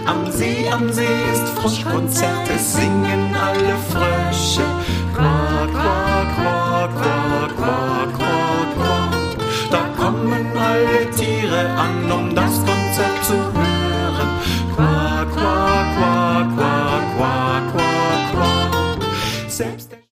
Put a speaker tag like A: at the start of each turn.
A: am See ist Froschkonzert, es singen alle Frösche.